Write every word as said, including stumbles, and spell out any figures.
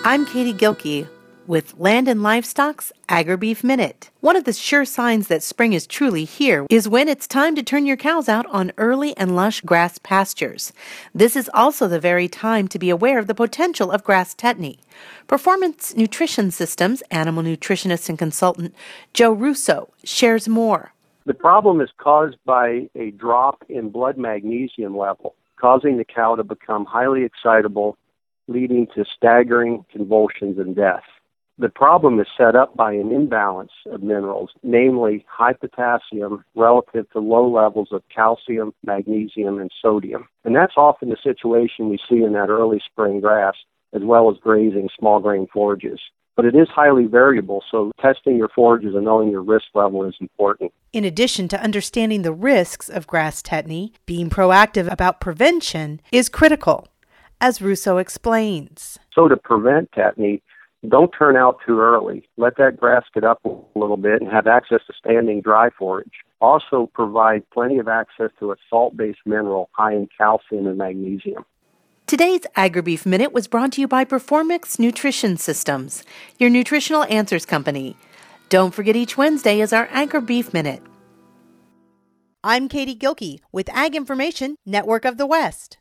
I'm Katie Gilkey with Land and Livestock's Agri-Beef Minute. One of the sure signs that spring is truly here is when it's time to turn your cows out on early and lush grass pastures. This is also the very time to be aware of the potential of grass tetany. Performance Nutrition Systems animal nutritionist and consultant Joe Russo shares more. The problem is caused by a drop in blood magnesium level, causing the cow to become highly excitable, leading to staggering convulsions and death. The problem is set up by an imbalance of minerals, namely high potassium relative to low levels of calcium, magnesium, and sodium. And that's often the situation we see in that early spring grass, as well as grazing small grain forages. But it is highly variable, so testing your forages and knowing your risk level is important. In addition to understanding the risks of grass tetany, being proactive about prevention is critical, as Russo explains. So to prevent tetany, don't turn out too early. Let that grass get up a little bit and have access to standing dry forage. Also provide plenty of access to a salt-based mineral high in calcium and magnesium. Today's Agri-Beef Minute was brought to you by Performance Nutrition Systems, your nutritional answers company. Don't forget each Wednesday is our Agri-Beef Minute. I'm Katie Gilkey with Ag Information Network of the West.